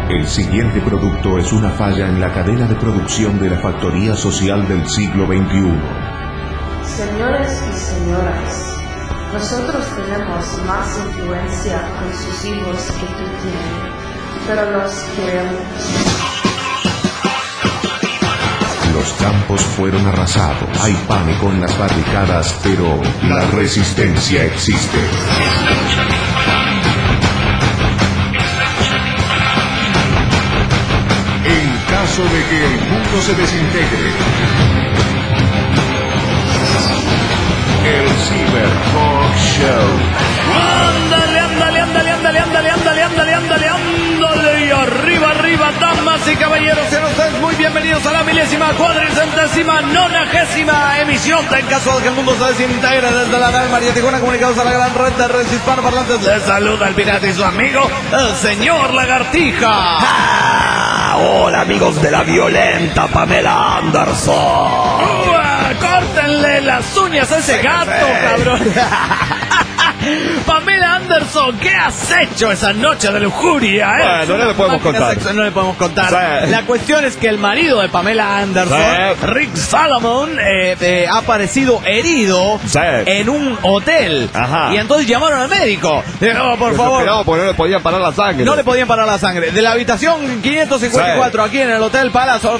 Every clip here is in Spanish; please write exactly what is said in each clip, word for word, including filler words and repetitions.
El siguiente producto es una falla en la cadena de producción de la factoría social del siglo veintiuno. Señores y señoras, nosotros tenemos más influencia con sus hijos que tú tienes, pero los queremos. Los campos fueron arrasados, hay pánico en las barricadas, pero la resistencia existe. En caso de que el mundo se desintegre, el Cyber Talk Show. Ándale, ándale, ándale, ándale, ándale, ándale, ándale, ándale, ándale, y arriba, arriba, damas y caballeros, sean ustedes muy bienvenidos a la milésima, cuadricentésima, nonagésima emisión de En Caso de que el Mundo se Desintegre desde la Real María Tijuana, comunicados a la gran red de redes hispanoparlantes. Les saluda el pirata y su amigo, el señor Lagartija. ¡Ah! Hola, amigos de la violenta Pamela Anderson. ¡Uah! ¡Córtenle las uñas a ese gato, cabrón! Pamela Anderson, ¿qué has hecho esa noche de lujuria? ¿eh? Bueno, no le podemos contar. Sexo, no le podemos contar. Sí. La cuestión es que el marido de Pamela Anderson, sí. Rick Salomon, eh, eh, ha aparecido herido sí. en un hotel. Ajá. Y entonces llamaron al médico. Dijeron, oh, por favor. No, porque no le podían parar la sangre. No le podían parar la sangre. De la habitación quinientos cincuenta y cuatro, sí. aquí en el Hotel Palace,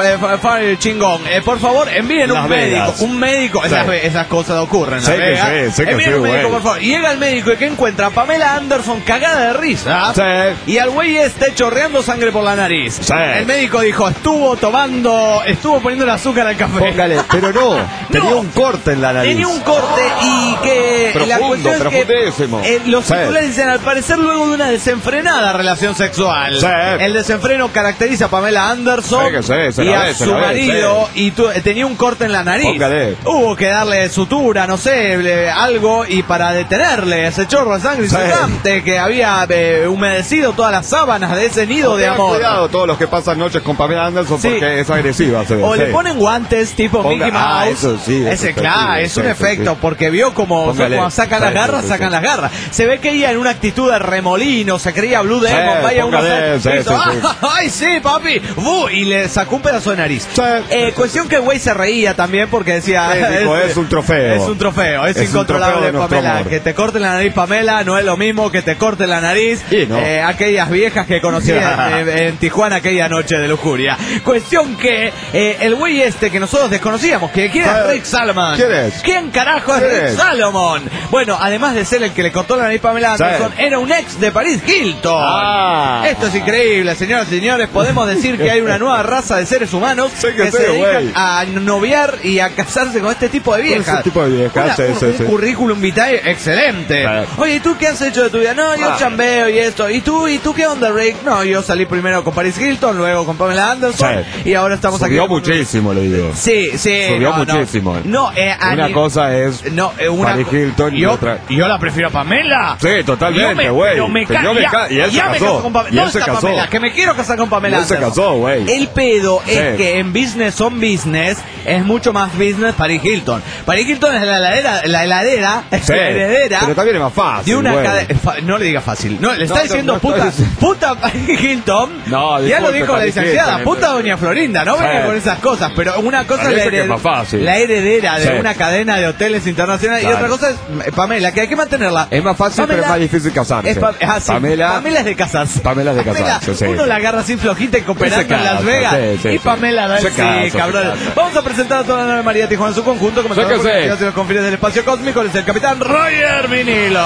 Fire Chingón. Eh, por favor, envíen Las un Vegas. médico. Un médico. Sí. Esas, esas cosas ocurren. Sí, que sí, sí, envíen sí, un médico, güey. por favor. Y llega el médico y que encuentra a Pamela Anderson cagada de risa. Sí. Y al güey este chorreando sangre por la nariz. Sí. El médico dijo, estuvo tomando, estuvo poniendo el azúcar al café. Póngale, pero no, tenía no, un corte en la nariz. Tenía un corte y que profundo, la cuestión es que eh, los sí. titulares dicen, al parecer luego de una desenfrenada relación sexual. Sí. El desenfreno caracteriza a Pamela Anderson sí, sí, se y la a ve, su se la ve, marido sí. y tu, tenía un corte en la nariz. Póngale. Hubo que darle sutura, no sé, le, algo y para detenerle ese chorro de sangre sí. insultante que había eh, humedecido todas las sábanas de ese nido no, de amor. Cuidado todos los que pasan noches con Pamela Anderson sí. porque es agresiva. Se ve, o sí. le ponen guantes tipo Ponga, Mickey Mouse. Ah, eso sí, ese, eso claro, sí, es sí, un sí, efecto sí. porque vio como Póngale, cuando sacan sí, las garras, sí, sacan sí. las garras. Se ve que ella en una actitud de remolino, se creía Blue Demon, sí, vaya uno póngale, sí, hizo, sí, sí. ¡ay, sí, papi! ¡Uh! Y le sacó un pedazo de nariz. Sí. Eh, cuestión que el güey se reía también porque decía... Sí, dijo, es, es un trofeo. Es un trofeo, es, es incontrolable, Pamela. Amor. Que te corten la nariz, Pamela, no es lo mismo que te corten la nariz no. eh, aquellas viejas que conocí en, en, en Tijuana aquella noche de lujuria. Cuestión que eh, el güey este que nosotros desconocíamos, que ¿quién es Rick Salomon? ¿Quién es? ¿Quién carajo es ¿Quién Rick es? Salomon? Bueno, además de ser el que le cortó la nariz a Pamela Anderson, sí. era un ex de Paris Hilton. Ah. Esto es increíble, señoras y señores. Podemos decir que hay una nueva raza de seres humanos sí, que, que sí, se dedican wey. a noviar y a casarse con este tipo de viejas. Este tipo de viejas, Una, sí, un, sí, un sí. currículum vitae excelente. Sí. Oye, ¿y tú qué has hecho de tu vida? No, yo Ah. chambeo y esto. ¿Y tú? ¿Y tú qué onda, Rick? No, yo salí primero con Paris Hilton, luego con Pamela Anderson sí. y ahora estamos Subió aquí. muchísimo, le digo. Sí, sí. Subió no, muchísimo. No, no eh, una ni... cosa es no, eh, una Paris Hilton y yo, otra. Yo la prefiero a Pamela. Sí, totalmente, güey. Pero me, Pero ca... yo me ya, ca... Y él ya se me casó. caso con Pamela. Y él ¿Dónde se está casó. Pamela? Que me quiero casar con Pamela. Y él se Anderson. casó, güey. El pedo sí. es que en Business on Business es mucho más business Paris Hilton. Paris Hilton es la heladera, la heladera, sí, la heredera. Pero también es más fácil. De una güey. cadena. No le diga fácil. No, le está No, diciendo no, no, puta. estoy... Puta Paris Hilton. No, ya lo disculpe, dijo la Paris licenciada. Hilton, Puta doña Florinda. No venga sí. con esas cosas. Pero una cosa es la, Parece que hered... es más fácil. la heredera de sí. una cadena de hoteles internacionales. Claro. Y otra cosa es Pamela, que hay que mantenerla. Es más fácil, Pamela, pero es más difícil casarse. Es pa ah, sí. Pamela, Pamela es de casarse. Pamela es de Pamela, casarse, sí. Uno la agarra así flojita y cooperando Se en Las casa, Vegas. sí, sí, y sí. Pamela da el Se sí, casa, cabrón. se casa. Vamos a presentar a toda la Nueva María Tijuana en su conjunto. Como Sí, que sí. los confines del espacio cósmico, es el capitán Roger Vinilo.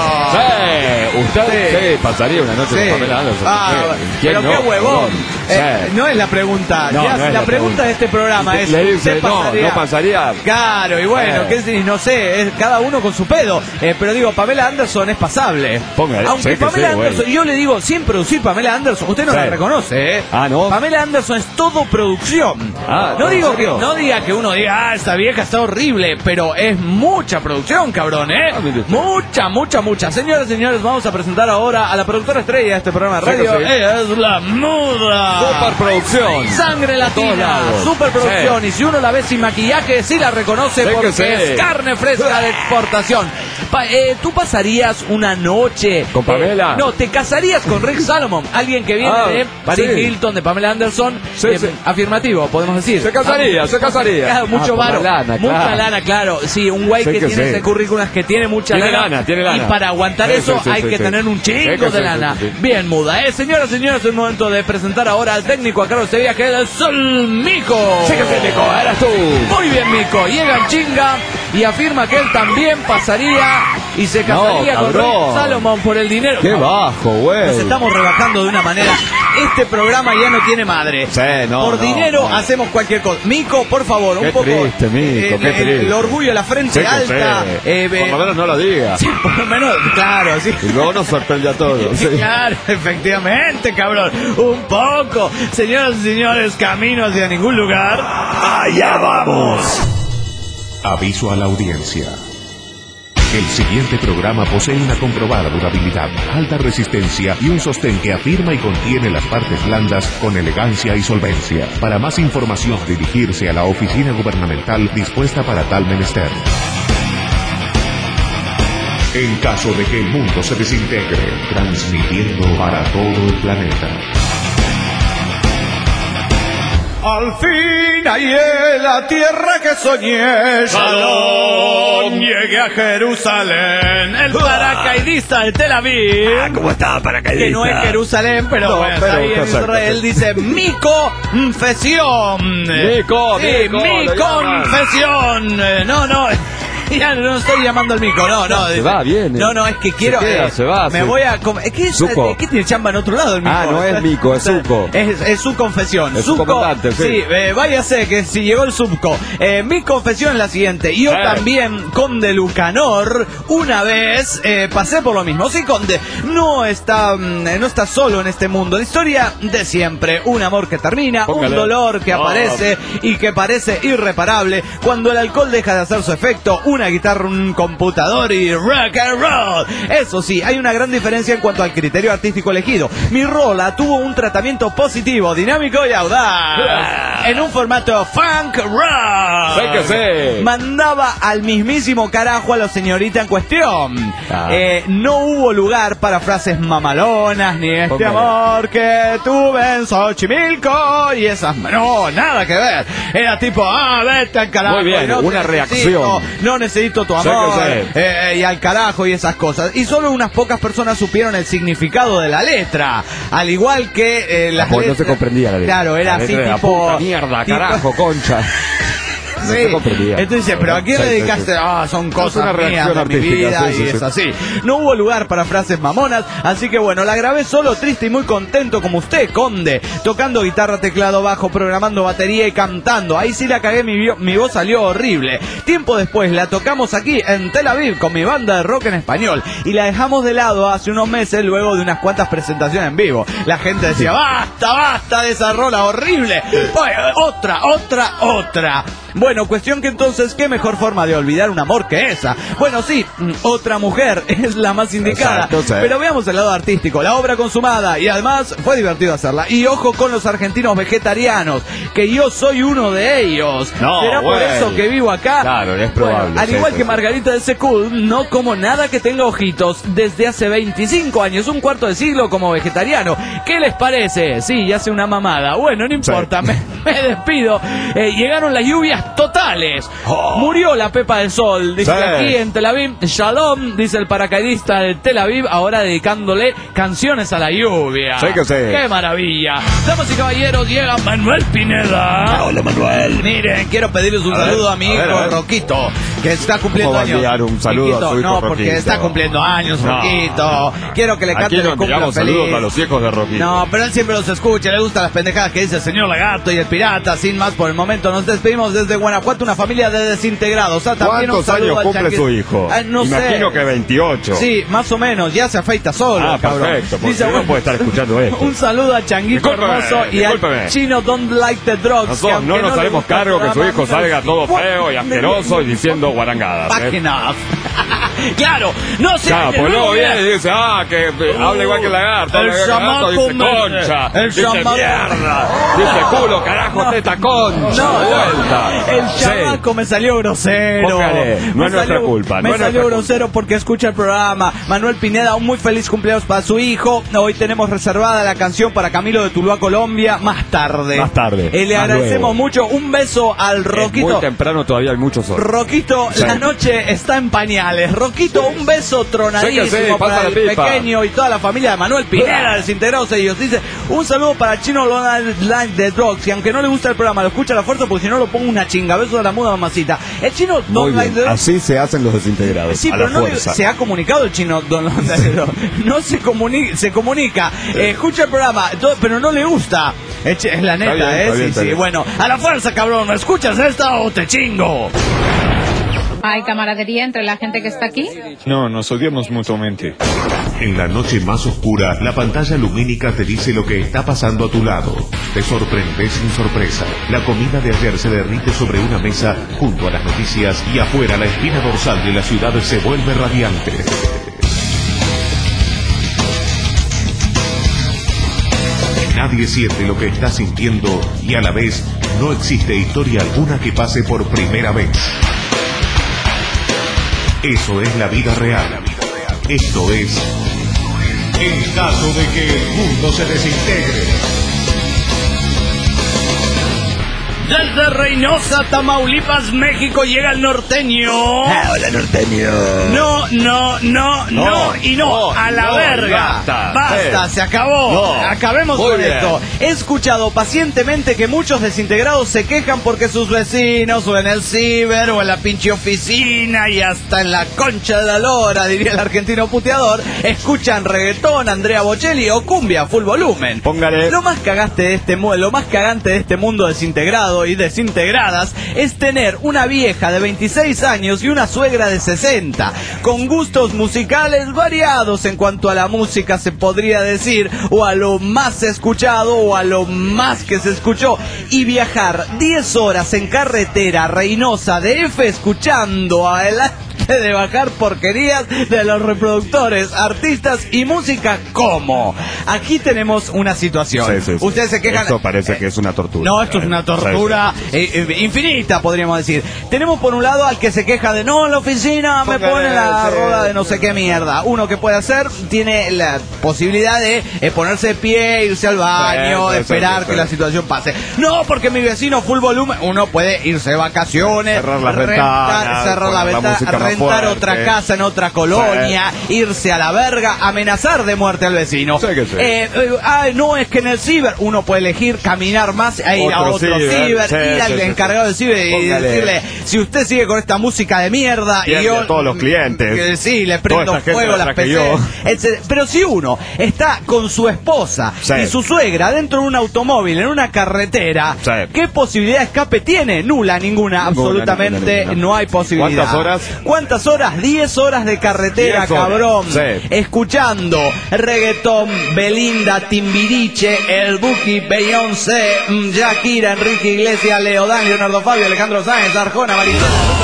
Sí, usted Sí. sí, pasaría una noche Sí. con Pamela Anderson. Ah, ¿Quién pero no? qué huevón. Sí. Eh, no es la pregunta. No, Ya, no es la, la pregunta pregunta. de este programa es: Le dice, ¿usted no, pasaría? no pasaría. Claro, y bueno, Eh. qué sé, no sé, es cada uno con su pedo. Eh, pero digo, Pamela Anderson es pasable. Póngale, Aunque sí que Pamela sí, güey. Anderson, yo le digo, sin producir Pamela Anderson, usted no Sí. la reconoce, ¿eh? Ah, ¿no? Pamela Anderson es todo producción. Ah, no ¿en digo que serio? no diga que uno diga, ah, esta vieja está horrible, pero es mucha producción, cabrón, ¿eh? Ah, mire usted. mucha, mucha, mucha. Señoras y señores, vamos a presentar ahora a la productora estrella de este programa de radio. Sí, sí. Ella es la muda. Superproducción. Sangre latina, superproducción. Sí. Y si uno la ve sin maquillaje, sí la reconoce, sí, porque sí. es carne fresca de exportación. Pa eh, ¿Tú pasarías una noche con Pamela? Eh, no, te casarías con Rick Salomon, alguien que viene ah, de Paris sí. Hilton, de Pamela Anderson. Sí, eh, sí. Afirmativo, podemos decir. Se casaría, ah, se casaría. Mucho ah, varo, lana, mucha claro. lana, claro. Sí, un güey que, que tiene sí. ese currículum, que tiene mucha tiene lana, lana, tiene lana. Y para aguantar sí, eso sí, sí, hay sí, que sí. tener un chingo sí, de sí, lana. Sí, sí. Bien, muda. Eh, señoras y señores, es el momento de presentar ahora al técnico a cargo de este viaje, es el Mico. Sí, que sí, Mico, eras tú. Muy bien, Mico. Llega en chinga y afirma que él también pasaría y se casaría no, con Rick Salomon por el dinero. Qué bajo, güey. Nos estamos rebajando de una manera. Este programa ya no tiene madre. Sí, no, por no, dinero no. hacemos cualquier cosa. Mico, por favor, un qué poco. Triste, Mico, eh, qué el, triste. el orgullo, la frente sí, alta. Eh, por lo menos no lo diga. Sí, por lo menos, claro, sí. Y luego nos sorprende a todos. Sí. Claro, efectivamente, cabrón. Un poco. Señoras y señores, camino hacia ningún lugar. Allá vamos. Aviso a la audiencia. El siguiente programa posee una comprobada durabilidad, alta resistencia y un sostén que afirma y contiene las partes blandas con elegancia y solvencia. Para más información, dirigirse a la oficina gubernamental dispuesta para tal menester. En caso de que el mundo se desintegre, transmitiendo para todo el planeta. Al fin hallé la tierra que soñé, Shalom, llegué a Jerusalén, el paracaidista de Tel Aviv. Ah, ¿cómo está paracaidista? Que no es Jerusalén, pero no, bueno, pero ahí en Israel dice mi confesión. Mi co, sí, mi, co, mi confesión. No, no. Ya no estoy llamando al Mico, no, no. Se va, viene. No, no, es que quiero. Se queda, eh, se va. Me se... voy a. ¿Qué, es, ¿Qué tiene chamba en otro lado el Mico? Ah, no es Mico, es Zuko. Es, es su confesión. Es su comandante, sí. Sí, eh, váyase que si llegó el Zuko. Eh, mi confesión es la siguiente. Yo eh. también, Conde Lucanor, una vez eh, pasé por lo mismo. Sí, Conde, no está, no está solo en este mundo. La historia de siempre. Un amor que termina, Póngale. un dolor que aparece oh. y que parece irreparable. Cuando el alcohol deja de hacer su efecto, una guitarra, un computador y rock and roll. Eso sí, hay una gran diferencia en cuanto al criterio artístico elegido. Mi rola tuvo un tratamiento positivo, dinámico y audaz. En un formato funk rock. Sé que sé. Mandaba al mismísimo carajo a la señorita en cuestión. Ah. Eh, no hubo lugar para frases mamalonas, ni este okay. amor que tuve en Xochimilco y esas. No, nada que ver. Era tipo, ah, vete al carajo. Muy bien, no una reacción. No necesito tu amor. Eh, y al carajo y esas cosas. Y solo unas pocas personas supieron el significado de la letra. Al igual que eh, las ah, pues letras. No se comprendía la letra. Claro, era la así letra tipo. Puta mierda, tipo, carajo, concha. Sí. Entonces, pero ¿a quién le dedicaste? Ah, son cosas mías de mi vida y es así. No hubo lugar para frases mamonas, así que bueno, la grabé solo, triste y muy contento como usted, Conde, tocando guitarra, teclado, bajo, programando batería y cantando. Ahí sí la cagué, mi, mi voz salió horrible. Tiempo después la tocamos aquí en Tel Aviv con mi banda de rock en español y la dejamos de lado hace unos meses luego de unas cuantas presentaciones en vivo. La gente decía, basta, basta de esa rola horrible. Oye, otra, otra, otra. Bueno, cuestión que entonces, ¿qué mejor forma de olvidar un amor que esa? Bueno, sí, otra mujer es la más indicada. Exacto, sí. Pero veamos el lado artístico, la obra consumada y además fue divertido hacerla. Y ojo con los argentinos vegetarianos, que yo soy uno de ellos. No, ¿será bueno. por eso que vivo acá? Claro, es probable. Bueno, al sí, igual sí, que sí. Margarita de Secul, no como nada que tenga ojitos desde hace veinticinco años, un cuarto de siglo como vegetariano. ¿Qué les parece? Sí, ya hace una mamada. Bueno, no importa, sí. me, me despido. Eh, llegaron las lluvias totales. Oh. Murió la Pepa del Sol, dice sí. aquí en Tel Aviv. Shalom, dice el paracaidista de Tel Aviv, ahora dedicándole canciones a la lluvia. Sí que sí. ¡Qué maravilla! Damas y caballeros, llega Manuel Pineda. Hola, Manuel. Miren, quiero pedirles un a saludo ver, a mi hijo a ver, a ver. Roquito, que está cumpliendo ¿Cómo años. Va a enviar un saludo Chiquito, a su hijo no, porque Roquito? está cumpliendo años, no. Roquito. Quiero que le cante Aquí que cumpla feliz. Saludos a los hijos de Roquito. No, pero él siempre los escucha, le gustan las pendejadas que dice el señor Lagarto y el pirata. Sin más por el momento, nos despedimos desde Guanajuato, una familia de desintegrados. O sea, ¿cuántos años cumple su hijo? Ah, no Imagino sé. que veintiocho. Sí, más o menos, ya se afeita solo. Ah, cabrón. perfecto, porque dice, no bueno, puede estar escuchando esto. Un saludo a Changuito Hermoso y a Chino Don't Like the Drugs. Nosotros no nos haremos cargo que su hijo salga todo feo y asqueroso y diciendo guarangadas. Back enough. Claro, no se... Claro, pues luego viene y dice, ah, que uh, habla igual que el lagarto. El chamaco dice me... concha, el dice chamaco... mierda, dice culo, carajo, no. teta, concha. No, vuelta. El chamaco sí. me salió grosero. Póngale, no me es nuestra salió, culpa. Me no salió culpa. grosero porque escucha el programa. Manuel Pineda, un muy feliz cumpleaños para su hijo. Hoy tenemos reservada la canción para Camilo de Tuluá, Colombia, más tarde. Más tarde. Eh, le más agradecemos luego. mucho. Un beso al Roquito. Es muy temprano, todavía hay muchos sol. Roquito, sí. la noche está en pañales. Roquito, un beso tronadísimo sí, sí, para el pipa. pequeño y toda la familia de Manuel Pineda, desintegrados ellos. Dice, un saludo para el Chino Line de Drugs, y aunque no le gusta el programa, lo escucha a la fuerza porque si no lo pongo una chinga. Beso de la muda, mamacita. El Chino Don Line de Drugs. Así se hacen los desintegrados. Sí, a pero la no fuerza. Le, se ha comunicado el Chino Don Line de Drugs. No se comunica, se comunica. Eh, escucha el programa, todo, pero no le gusta. Es, es la neta, bien, ¿eh? Bien, sí, sí. Bien. Bueno, a la fuerza, cabrón. ¿Me escuchas esta o te chingo? ¿Hay camaradería entre la gente que está aquí? No, nos odiamos mutuamente. En la noche más oscura, la pantalla lumínica te dice lo que está pasando a tu lado. Te sorprendes sin sorpresa. La comida de ayer se derrite sobre una mesa junto a las noticias y afuera la espina dorsal de la ciudad se vuelve radiante. Nadie siente lo que está sintiendo y a la vez no existe historia alguna que pase por primera vez. Eso es la vida real. Esto es en caso de que el mundo se desintegre. Desde Reynosa, Tamaulipas, México, llega el norteño. Ah, hola, norteño. No, no, no, no, no y no, no a la no, verga. Basta, basta sí. se acabó. No. Acabemos Muy con bien. esto. He escuchado pacientemente que muchos desintegrados se quejan porque sus vecinos o en el ciber o en la pinche oficina y hasta en la concha de la lora, diría el argentino puteador, escuchan reggaetón, Andrea Bocelli o cumbia full volumen. Póngale. Lo más cagante de este lo más cagante de este mundo desintegrado y desintegradas es tener una vieja de veintiséis años y una suegra de sesenta, con gustos musicales variados en cuanto a la música se podría decir, o a lo más escuchado o a lo más que se escuchó, y viajar diez horas en carretera Reynosa D F escuchando a el de bajar porquerías de los reproductores, artistas y música. ¿Cómo? Aquí tenemos una situación. Sí, sí, sí. Ustedes se quejan. Esto parece eh, que es una tortura. No, esto es una tortura sí, sí. Eh, eh, infinita, podríamos decir. Tenemos por un lado al que se queja de no, en la oficina me Póngale, pone la sí, roda de no sé qué mierda. Uno que puede hacer tiene la posibilidad de eh, ponerse de pie, irse al baño, sí, sí, esperar sí, sí, que sí. la situación pase. No, porque mi vecino full volumen. Uno puede irse de vacaciones, cerrar las rentar, ventanas, cerrar la ventana, rentar fuerte. otra casa en otra colonia, sí. irse a la verga, amenazar de muerte al vecino. Sí que sí. eh, eh, ah, no, es que en el ciber uno puede elegir caminar más e ir otro a otro ciber, ciber sí, ir sí, al sí, encargado sí. del ciber Póngale. y decirle, si usted sigue con esta música de mierda y yo... a todos los clientes. Que, sí, le prendo fuego las P C. etcétera. Pero si uno está con su esposa sí. y su suegra dentro de un automóvil, en una carretera, sí. ¿qué posibilidad de escape tiene? Nula, ninguna, ninguna absolutamente ninguna, ninguna. No hay posibilidad. ¿Cuántas horas? ¿Cuántas horas? diez horas de carretera, cabrón. Sí. Escuchando reggaetón, Belinda, Timbiriche, El Buki, Beyoncé, Shakira, Enrique Iglesias, Leodán, Leonardo Fabio, Alejandro Sáenz, Arjona, Marisol.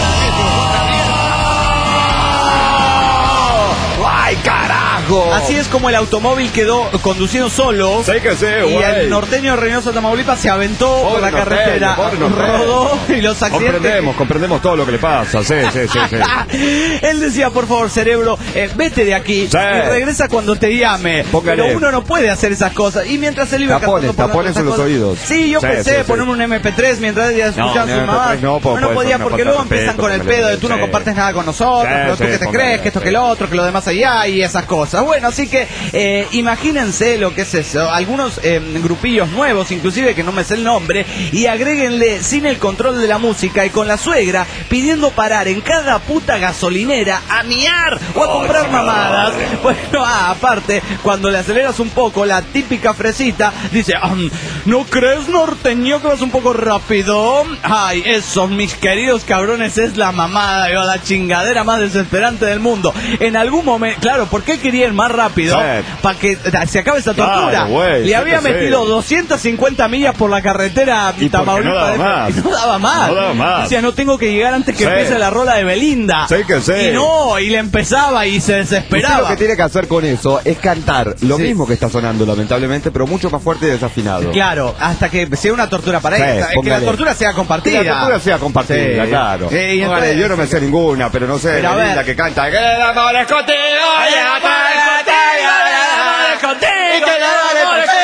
¡Ay, carajo! Así es como el automóvil quedó conduciendo solo. Sí que sí, y güey. el norteño de Reynosa, Tamaulipas se aventó pobre por la norteño, carretera, rodó y los accidentes. Comprendemos, comprendemos todo lo que le pasa. Sí, sí, sí, sí. Él decía, por favor, cerebro, eh, vete de aquí sí. y regresa cuando te llame. Póngale. Pero uno no puede hacer esas cosas. Y mientras él iba tapones, tapones en los oídos. Sí, yo sí, pensé sí, ponerme sí. un eme pe tres mientras ella escuchaba no, a su mamá. No, no, no podía porque luego empiezan con el pedo de tú no compartes nada con nosotros, pero tú que te crees, que esto que lo otro, que lo demás allá y esas cosas. Bueno, así que eh, imagínense lo que es eso. Algunos eh, grupillos nuevos, inclusive que no me sé el nombre, y agréguenle sin el control de la música y con la suegra pidiendo parar en cada puta gasolinera a miar o a comprar mamadas. Bueno, ah, aparte, cuando le aceleras un poco, la típica fresita dice, um, ¿no crees, norteño, que vas un poco rápido? Ay, eso, mis queridos cabrones, es la mamada, yo, la chingadera más desesperante del mundo. En algún momento, claro, ¿por qué quería lleguen más rápido, sí, para que se acabe esta tortura. Claro, güey, Le había metido sé. doscientas cincuenta millas por la carretera Tamaulipas. No daba más. No daba más. No daba más. Decía, no tengo que llegar antes que sí. empiece la rola de Belinda. Sí que sí. Y no, y le empezaba y se desesperaba. Usted lo que tiene que hacer con eso es cantar lo sí. mismo que está sonando, lamentablemente, pero mucho más fuerte y desafinado. Claro, hasta que sea una tortura para Sí, ella. Es que la tortura sea compartida. Que la tortura sea compartida, Sí. claro. Eh, y Póngale, entonces- yo no me sé ninguna, pero no sé, Pero a la linda ver. que canta. Que el amor es contigo, y el amor es contigo, y el amor es contigo, y que el amor es contigo.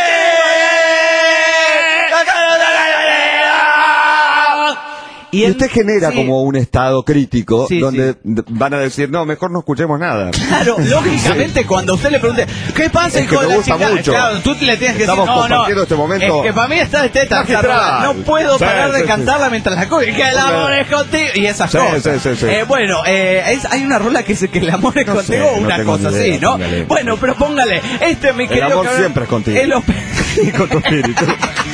Y usted genera sí. como un estado crítico Sí, donde sí. d- van a decir, no, mejor no escuchemos nada. Claro, lógicamente, sí. cuando usted le pregunte, ¿qué pasa, Es hijo que de me la gusta chica? mucho. Claro, tú le tienes que decir, Estamos no, no, compartiendo este momento es que para mí está de teta, magistral. no puedo Sí, parar de sí, cantarla sí. mientras la escucho, y que el amor es contigo, y esas Sí, cosas. sí, sí, sí. Eh, bueno, eh, es, hay una rola que dice que el amor es No contigo, sé, no una tengo cosa ni idea, así, ¿no? póngale. Bueno, pero póngale, este mi El querido amor cabrón, siempre es contigo. el op- Y con tu espíritu.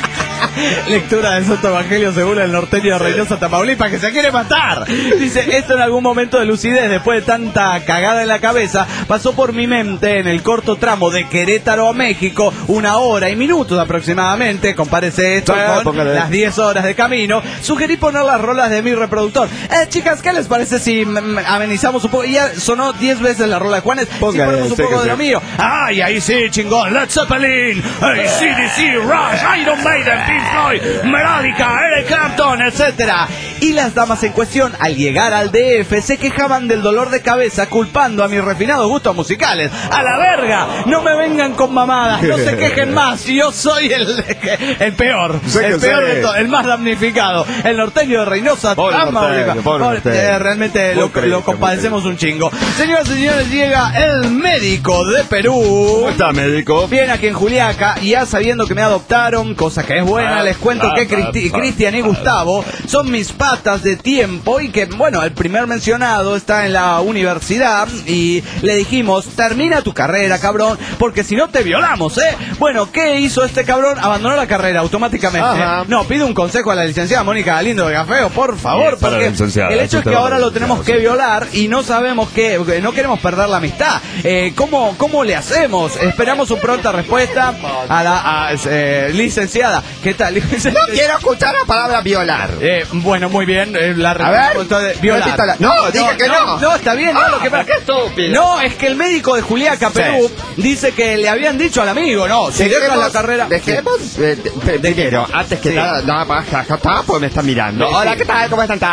Lectura del Santo Evangelio según el norteño de Reynosa, Tamaulipas, que se quiere matar. Dice, esto en algún momento de lucidez, después de tanta cagada en la cabeza, pasó por mi mente en el corto tramo de Querétaro a México, una hora y minutos aproximadamente, compárese esto Sí, con póngale. las diez horas de camino. Sugerí poner las rolas de mi reproductor. Eh, chicas, ¿qué les parece si mm, amenizamos un poco? Y ya sonó diez veces la rola de Juanes, si Póngale, ponemos un sí poco que de lo sí. mío. Ay, ahí sí, chingón, Led Zeppelin, A C D C, Rush, Iron Maiden, Pink Floyd, Metallica, Eric Clapton, etcétera. Y las damas en cuestión, al llegar al D F, se quejaban del dolor de cabeza, culpando a mis refinados gustos musicales. ¡A la verga! No me vengan con mamadas, no se quejen más. Yo soy el, el peor, Sí que el peor sí. de todo, el más damnificado, el norteño de Reynosa, Pobre Tamaulipas. norteño, pobre Pobre, norteño. eh, realmente Muy lo, triste, lo compadecemos muy un chingo. Señoras y señores, llega el médico de Perú. ¿Cómo está, médico? Bien, aquí en Juliaca, y ya sabiendo que me adoptaron, cosa que es buena, Ah, les cuento ah, que ah, Cristi- ah, Cristian y ah. Gustavo son mis patas de tiempo y que, bueno, el primer mencionado está en la universidad y le dijimos, termina tu carrera, cabrón, porque si no te violamos, ¿eh? Bueno, ¿qué hizo este cabrón? Abandonó la carrera automáticamente. Ajá. No, pido un consejo a la licenciada Mónica Galindo de Gafeo, por favor, Sí, para porque la licenciada, el hecho eso es que te va ahora para la lo tenemos que licenciada, violar y no sabemos qué, no queremos perder la amistad. Eh, ¿cómo, ¿Cómo le hacemos? Esperamos su pronta respuesta a la a, eh, licenciada. ¿Qué tal? No quiero escuchar la palabra violar. Eh, bueno, muy bien. Eh, la A ver, repetimos, entonces, violar. repítala. No, dije que no. No, está bien. No, Ah, lo que pero qué estúpido. No, es que el médico de Juliaca, Perú, dice que le habían dicho al amigo, no, si dejas la carrera... Dejemos, eh, de- de- primero, antes que Sí. nada, no, baja, está, pues me están mirando. Sí, Hola, sí. ¿qué tal? ¿Cómo están?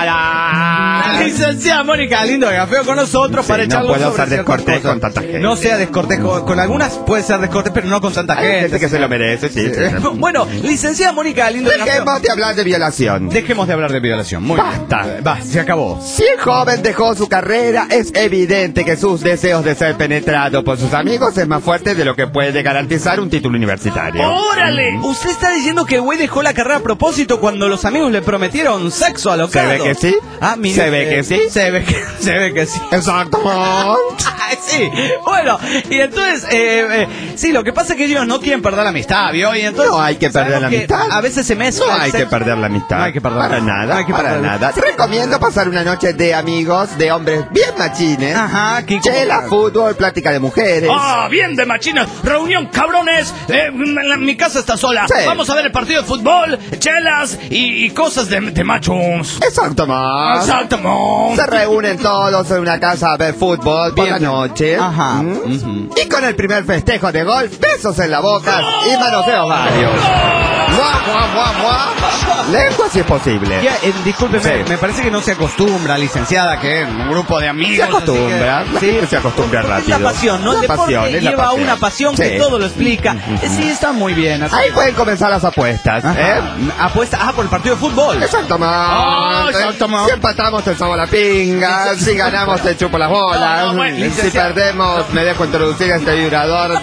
La ¡Tarán! licenciada Mónica Galindo de Gafeo con nosotros Sí, para no echarlo puedo sobre ser ciertas descortés cosas. con tanta gente. No sea descortés con, con algunas, puede ser descortés, pero no con tanta Hay gente. gente que se lo merece, sí. sí, sí. Bueno, licenciada Mónica Galindo de Gafeo. Dejemos de hablar de violación. Dejemos de hablar de violación. Muy Basta. bien. Va, se acabó. Si el joven dejó su carrera, es evidente que sus deseos de ser penetrado por sus amigos es más fuerte de lo que puede garantizar un título universitario. ¡Órale! Usted está diciendo que el güey dejó la carrera a propósito cuando los amigos le prometieron sexo a lo Se ve que sí. Ah, mire, Se ve que sí. Se ve que, se ve que sí. Exacto. Ay, sí, bueno, y entonces, eh, eh, sí, lo que pasa es que ellos no quieren perder la amistad, ¿vio? Y entonces, No hay que perder sabemos la que amistad. A veces se mezcla. No el hay que sexo. perder la amistad. No hay que perder Para la- nada, no hay que para perder la- nada. Te recomiendo pasar una noche de amigos, de hombres bien machines. Ajá, aquí. Chela, fútbol, plática de mujeres. ¡Ah, bien de machinas! Reunión, cabrones. Eh, m- mi casa está sola. Sí. Vamos a ver el partido de fútbol, chelas y, y cosas de, de machos. Exacto, más. Exacto, mo. Se reúnen todos en una casa a ver fútbol por Bien. la noche. Ajá. ¿Mm? Ujú. Y con el primer festejo de golf, besos en la boca y manoseos varios. ¡Mua, mua, mua, mua! Lengua si es posible. Ya, eh, discúlpeme, Sí. me parece que no se acostumbra, licenciada, que en un grupo de amigos. Se acostumbra, así que- la gente se acostumbra porque rápido. Es la pasión, ¿no? El La deporte pasión, es la lleva pasión. una pasión Sí. que todo lo explica. Eh, Sí, está muy bien. así. Ahí pueden comenzar las apuestas, Ajá. ¿eh? Apuesta, ah, por el partido de fútbol. Exactamente. Ah, exactamente. Si empatamos te sobo la pinga, si ganamos te chupo las bolas, No, no, bueno, si licenciado. perdemos me dejo introducir a este vibrador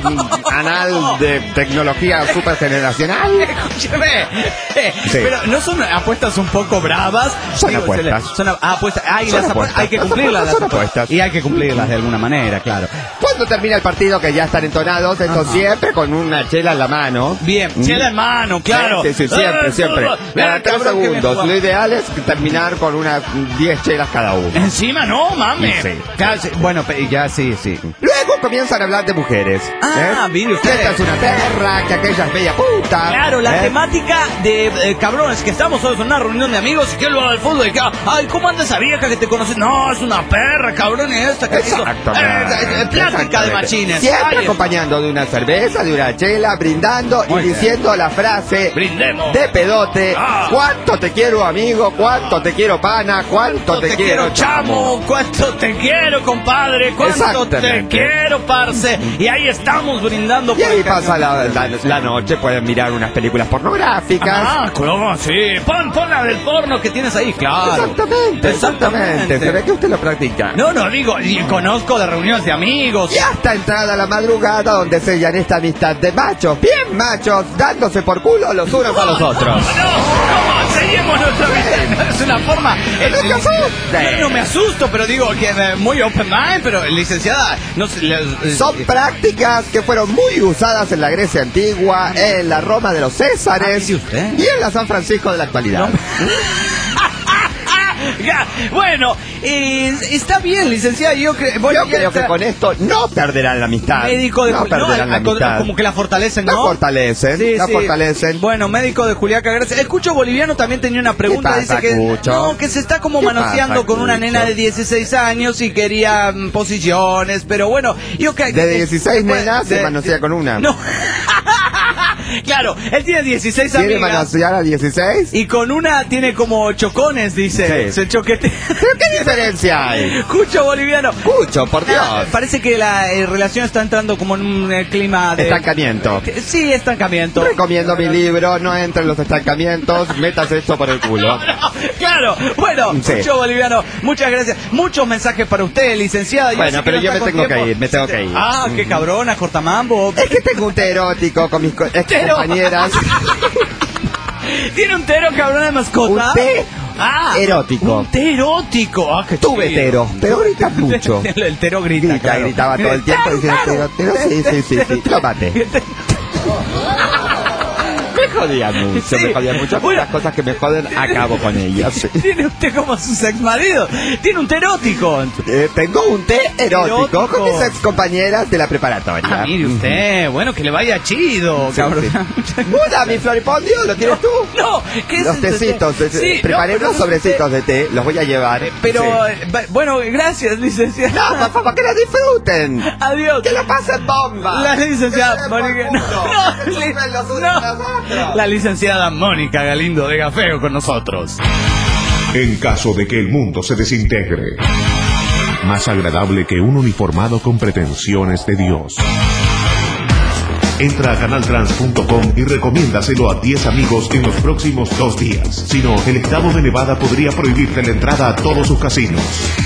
anal de tecnología supergeneracional. Escúcheme. Eh, Sí. Pero no son apuestas un poco bravas. Son apuestas. se le- Son a- ah, apuestas. Ah, y Son las apuestas. apuestas. Hay que cumplirlas. Son las apuestas. Y hay que cumplirlas de alguna manera, claro. Cuando termina el partido que ya están entonados, esto siempre con una chela en la mano. Bien, ¿Mm? chela en mano, claro. Sí, sí, siempre, Eh, siempre. Mira, Cada tres cabrón, que bien segundos. jugado. Lo ideal es terminar con unas diez chelas cada uno. Encima no, mames. Sí. Claro, sí, bueno, pe- ya sí, sí. Luego luego comienzan a hablar de mujeres. Ah, ¿eh? mire usted. Que esta es una perra, que aquella es bella puta. Claro, la ¿eh? temática de eh, cabrones, que estamos todos en una reunión de amigos y que él va al fútbol y que, ay, ¿cómo anda esa vieja que te conoce? No, es una perra, cabrón, y esta que hizo. Exactamente. Eh, eh, plática de machines. Siempre Ahí acompañando de una cerveza, de una chela, brindando Muy y bien. diciendo la frase Brindemos. de pedote. Ah. ¿Cuánto te quiero, amigo? ¿Cuánto te quiero, pana? ¿Cuánto te, te quiero, chamo? ¿Cuánto te quiero, compadre? ¿Cuánto te Exactamente. quiero, parce? Y ahí estamos brindando. Y por ahí el pasa la, la, la noche, pueden mirar unas películas pornográficas. Ah, claro, sí. Pon, pon la del porno que tienes ahí, claro. Exactamente, exactamente. Se ve que usted lo practica. No, no, digo, y conozco de reuniones de amigos. Y hasta entrada la madrugada donde sellan esta amistad de machos, bien machos, dándose por culo los unos a los otros. No, ¿cómo? Seguimos nuestra vida. Es una forma. No te asustes. No, no me asusto, pero digo que eh, muy open mind, pero licenciada, no sé. le- eh, Son prácticas que fueron muy usadas en la Grecia antigua, en la Roma de los Ah, Césares ¿sí usted? y en la San Francisco de la actualidad. Ya, bueno, eh, está bien, licenciada. Yo, cre voy Yo ya creo que está- con esto no perderán la amistad. Médico de no Jul- no, perderán la al- al contra- amistad. como que la fortalecen, La ¿no? fortalecen, Sí, la sí. fortalecen. Bueno, médico de Juliaca, gracias. El Cucho Boliviano también tenía una pregunta. ¿Qué Dice pasa, que Cucho? no, que se está como ¿Qué manoseando pasa, con una Cucho? nena de dieciséis años y quería mm, posiciones, pero bueno, yo que De dieciséis bueno, nenas se de- manosea con una. No. Claro, él tiene dieciséis ¿Quiere amigas. manosear a dieciséis? Y con una tiene como chocones, dice. Sí. Se choquete. ¿Pero qué diferencia hay? Cucho Boliviano. Cucho, por Dios. Ah, parece que la eh, relación está entrando como en un eh, clima de... Estancamiento. Eh, Sí, estancamiento. Recomiendo mi libro, no entre en los estancamientos, metas esto por el culo. No, claro, bueno, Sí. Cucho Boliviano, muchas gracias. Muchos mensajes para usted, licenciada. Bueno, sé que pero no yo está me con tengo que tiempo. ir, me tengo que ir. Ah, qué cabrona, cortamambo. Es que tengo un té erótico con mis co- ex Tero. compañeras. ¿Tiene un tero cabrón de mascota? Un té ah, erótico. Un té erótico. Ah, qué Tuve chido. tero, pero grita mucho. El, el tero grita, Grita, claro. gritaba todo el tiempo diciendo tero, tero, sí, sí, sí, sí, lo maté. Me jodía mucho, Sí. me jodía mucho. Bueno. Las cosas que me joden, acabo con ellas. sí. Tiene usted como sus ex maridos. Tiene un té erótico. Eh, tengo un té erótico, Erótico. con mis ex compañeras de la preparatoria. Ah, mire usted. Bueno, que le vaya chido, Sí, cabrón. sí. Una, mi floripondio, ¿lo tienes tú? No, ¿qué es Los este té? tecitos, eh, Sí, preparé no, pero unos sobrecitos de té, los voy a llevar. Pero, Sí. eh, va- bueno, gracias, licenciada. No, por favor, que la disfruten. Adiós. Que lo pasen bomba. La licenciada Que Mónica. den por No, culo. no, li- Chupen los unos no. a los otros. La licenciada Mónica Galindo de Gafeo con nosotros. En caso de que el mundo se desintegre, más agradable que un uniformado con pretensiones de Dios. Entra a canal trans punto com y recomiéndaselo a diez amigos en los próximos dos días. Si no, el estado de Nevada podría prohibirte la entrada a todos sus casinos.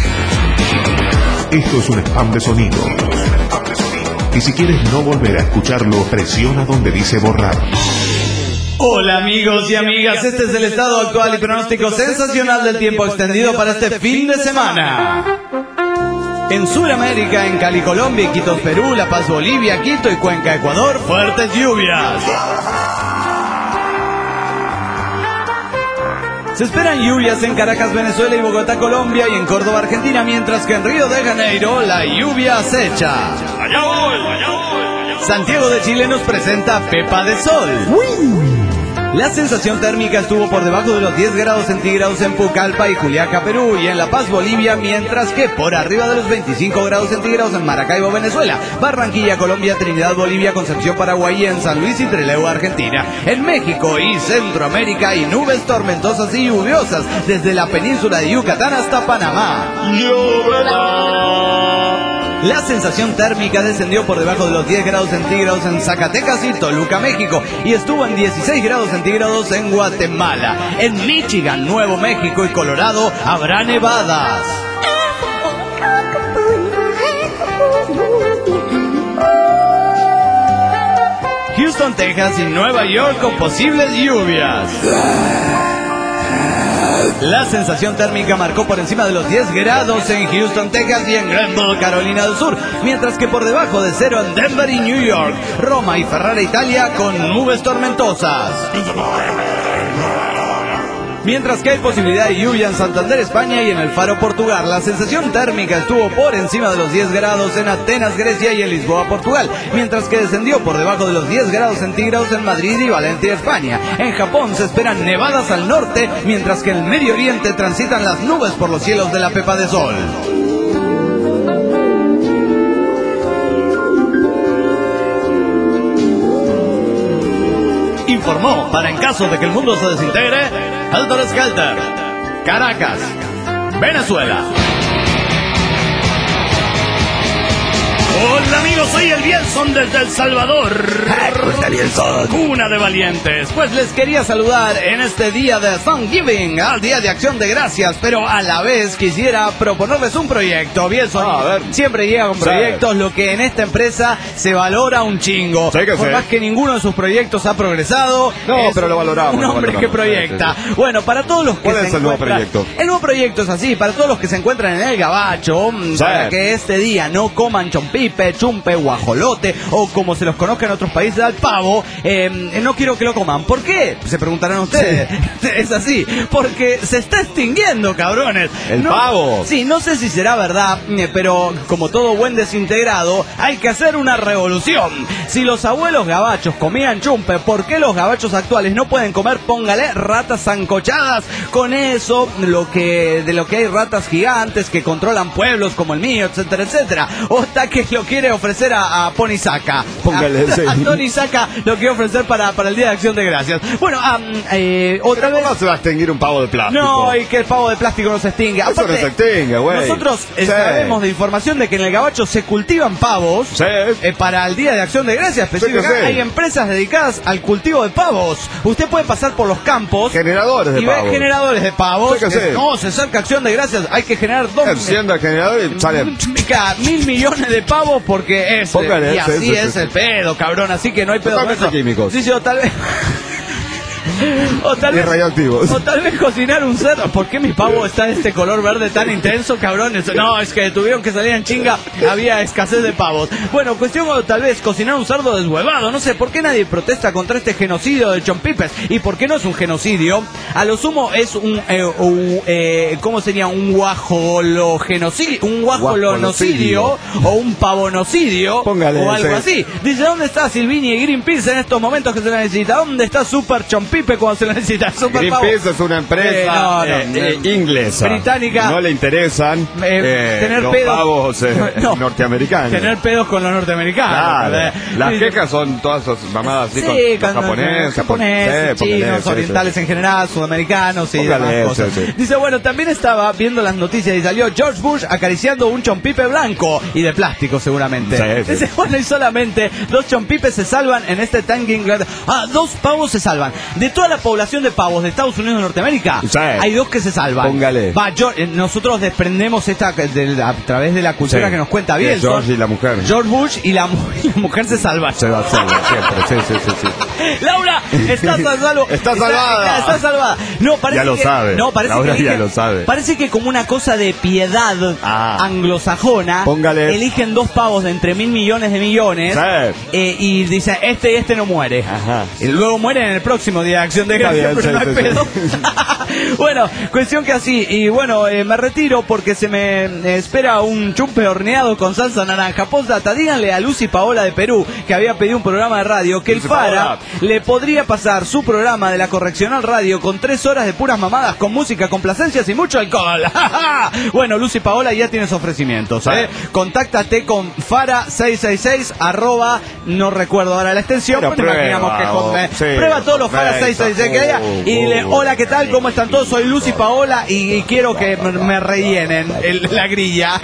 Esto es un spam de sonido. Y si quieres no volver a escucharlo, presiona donde dice borrar. Hola amigos y amigas, este es el estado actual y pronóstico sensacional del tiempo extendido para este fin de semana. En Sudamérica, en Cali, Colombia, Iquitos, Perú, La Paz, Bolivia, Quito y Cuenca, Ecuador, fuertes lluvias. Se esperan lluvias en Caracas, Venezuela y Bogotá, Colombia y en Córdoba, Argentina, mientras que en Río de Janeiro la lluvia acecha. Santiago de Chile nos presenta Pepa de Sol. La sensación térmica estuvo por debajo de los diez grados centígrados en Pucallpa y Juliaca, Perú, y en La Paz, Bolivia, mientras que por arriba de los veinticinco grados centígrados en Maracaibo, Venezuela, Barranquilla, Colombia, Trinidad, Bolivia, Concepción, Paraguay, y en San Luis y Trelew, Argentina. En México y Centroamérica hay nubes tormentosas y lluviosas desde la península de Yucatán hasta Panamá. La sensación térmica descendió por debajo de los diez grados centígrados en Zacatecas y Toluca, México, y estuvo en dieciséis grados centígrados en Guatemala. En Michigan, Nuevo México y Colorado habrá nevadas. Houston, Texas y Nueva York con posibles lluvias. La sensación térmica marcó por encima de los diez grados en Houston, Texas y en Greenville, Carolina del Sur, mientras que por debajo de cero en Denver y New York, Roma y Ferrara, Italia, con nubes tormentosas. mientras que hay posibilidad de lluvia en Santander, España y en el Faro, Portugal. La sensación térmica estuvo por encima de los diez grados en Atenas, Grecia y en Lisboa, Portugal, mientras que descendió por debajo de los diez grados centígrados en Madrid y Valencia, España. En Japón se esperan nevadas al norte, mientras que en el Medio Oriente transitan las nubes por los cielos de la Pepa de Sol. Informó, para en caso de que el mundo se desintegre, Helter Skelter, Caracas, Venezuela. Hola amigos, soy el Bielson desde El Salvador, cuna de valientes. Pues les quería saludar en este día de Thanksgiving, al día de Acción de Gracias, pero a la vez quisiera proponerles un proyecto. Bielson, ah, a ver. siempre llega con proyectos, sí. Lo que en esta empresa se valora un chingo. Sí, Por sí. más que ninguno de sus proyectos ha progresado, no, pero lo valoramos. Un hombre lo valoramos, que proyecta. Sí, sí. Bueno, para todos los que ¿Cuál se es el nuevo encuentran... proyecto? El nuevo proyecto es así, para todos los que se encuentran en el gabacho, sí. Para que este día no coman chompipe, chumpe, guajolote o como se los conozca en otros países al pavo, eh, no quiero que lo coman. ¿Por qué? Se preguntarán ustedes. Sí. Es así, porque se está extinguiendo, cabrones. El no, pavo. Sí, no sé si será verdad, pero como todo buen desintegrado, hay que hacer una revolución. Si los abuelos gabachos comían chumpe, ¿por qué los gabachos actuales no pueden comer, póngale, ratas zancochadas? Con eso, lo que de lo que hay ratas gigantes que controlan pueblos como el mío, etcétera, etcétera. O hasta que lo quiere ofrecer a, a Pony Saca. Póngale, a, sí. a Tony Saca lo quiere ofrecer para, para el Día de Acción de Gracias. Bueno, um, eh, otra vez... ¿Cómo se va a extinguir un pavo de plástico? No, y que el pavo de plástico no se extingue. Eso Aparte, no se extingue, güey. Nosotros Sí. sabemos de información de que en el gabacho se cultivan pavos, sí. eh, para el Día de Acción de Gracias específica. Sí, sí. Hay empresas dedicadas al cultivo de pavos. Usted puede pasar por los campos. Generadores de y ver pavos. generadores de pavos. Sí, que sí. No, se acerca Acción de Gracias. Hay que generar dos... Encienda el generador y sale... Mil millones de pavos porque es... Póngale, y así sí, sí, es sí. el pedo, cabrón. Así que no hay pedo con Totalmente eso. químicos. Sí, sí, o tal vez... O tal, Y vez, radioactivos. o tal vez cocinar un cerdo. ¿Por qué mi pavo está de este color verde tan intenso, cabrones? No, es que tuvieron que salir en chinga. Había escasez de pavos. Bueno, cuestión o tal vez cocinar un cerdo deshuevado. No sé por qué nadie protesta contra este genocidio de chompipes. ¿Y por qué no es un genocidio? A lo sumo es un... Eh, un eh, ¿Cómo sería? Un guajologenocidio. Un guajolonocidio. O un pavonocidio. Póngale, o algo sí. así. Dice, ¿dónde está Silvini y Greenpeace en estos momentos que se la necesita? ¿Dónde está Super Chompipe cuando se la necesita? Super Greenpeace pavo. es una empresa Eh, no, no, eh, no. eh, inglesa. Británica. No le interesan Eh, eh, tener los pedos. pavos eh, No. norteamericanos. Tener pedos con los norteamericanos. Claro. ¿verdad? Las Sí, quejas son todas esas mamadas así sí, con, con los japoneses, japoneses, sí, póngale, chinos, sí, orientales sí. en general, sudamericanos y Póngale, demás cosas. sí, sí. Dice, bueno, también estaba viendo las noticias y salió George Bush acariciando un chompipe blanco y de plástico seguramente. Sí, sí. Dice, bueno, y solamente dos chompipes se salvan en este Thanksgiving. Ah, dos pavos se salvan. De toda la población de pavos de Estados Unidos y Norteamérica, Sí. hay dos que se salvan. Póngale. Va, yo, eh, nosotros desprendemos esta de- a través de la cultura Sí. que nos cuenta Sí, bien. George y la mujer. George Bush y la, mu- y la mujer se salvan. Se va a hacer siempre, sí, sí, sí, sí. Laura, estás a salvo. Está salvada. Está, está salvada. No, parece Ya lo que, sabe. No, parece Laura que ya eligen- lo sabe. Parece que como una cosa de piedad Ah. anglosajona, Póngale. eligen dos pavos de entre mil millones de millones, Sí. eh, y dicen, este y este no muere. Ajá. Y luego mueren en el próximo Día de Acción de Está Gracias, bien, pero sí, no hay sí, pedo. sí. Bueno, cuestión que así, y bueno, eh, me retiro porque se me eh, espera un chumpe horneado con salsa naranja. Postdata, díganle a Lucy Paola de Perú, que había pedido un programa de radio, que Lucy el Fara Paola. le podría pasar su programa de la Correccional Radio con tres horas de puras mamadas, con música, complacencias y mucho alcohol. Bueno, Lucy Paola ya tienes ofrecimientos, ¿eh? Contáctate con Fara seiscientos sesenta y seis, arroba, no recuerdo ahora la extensión, Pero pero imaginamos prueba, que con, o- eh, sí, prueba todos los Fara perfecto. seiscientos sesenta y seis que haya y dile, hola, ¿qué tal? ¿Cómo están todos? Soy Lucy Paola y, y quiero que me, me rellenen el- la grilla.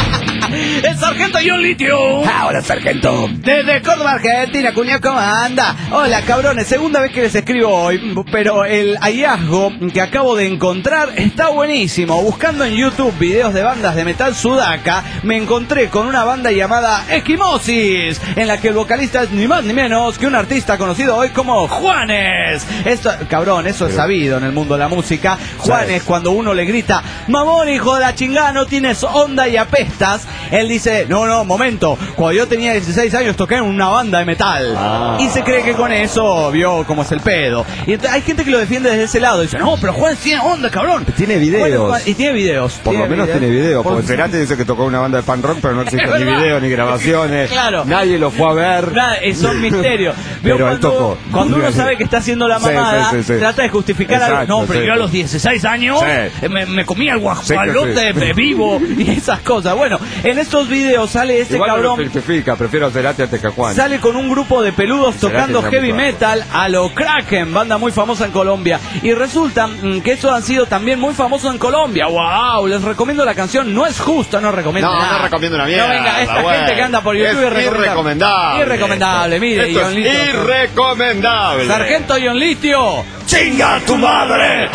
El sargento John Litio. Ah, hola, sargento. Desde Córdoba, Argentina, cuñado, ¿cómo anda? Hola, cabrones, segunda vez que les escribo hoy, pero el hallazgo que acabo de encontrar está buenísimo. Buscando en YouTube videos de bandas de metal sudaca, me encontré con una banda llamada Esquimosis, en la que el vocalista es ni más ni menos que un artista conocido hoy como Juanes. Esto, cabrón, eso es sabido en el mundo de la música. Juanes, cuando uno le grita, mamón, hijo de la chingada, no tienes onda y apestas, Él dice, no, no, momento, cuando yo tenía dieciséis años toqué en una banda de metal. Ah. Y se cree que con eso vio cómo es el pedo. Y entonces hay gente que lo defiende desde ese lado. Dice, no, pero Juan tiene onda, cabrón. Tiene videos. Bueno, y tiene videos. Por tiene lo menos videos. tiene videos. Por... Porque Cerati dice que tocó una banda de punk rock, pero no existe ni videos ni grabaciones. Claro. Nadie lo fue a ver. Nada, son misterios. Pero cuando, él tocó. Cuando uno sabe que está haciendo la mamada, sí, sí, sí, sí. trata de justificar Exacto, algo. No, pero sí. yo a los dieciséis años sí. me, me comía el guajolote sí, sí. vivo y esas cosas. Bueno, en estos videos sale este Igual cabrón. No lo justifica, prefiero a Cerati antes que a Juan. Sale con un grupo de peludos tocando heavy metal a lo Kraken, banda muy famosa en Colombia. Y resulta mmm, que estos han sido también muy famosos en Colombia. ¡Wow! Les recomiendo la canción. No es justo, no recomiendo No, nada. no recomiendo una mierda. No venga, esta bueno. gente que anda por YouTube es irrecomendable. Irrecomendable, mire. Esto John es Litio. irrecomendable. Sargento John Litio. ¡Chinga tu madre!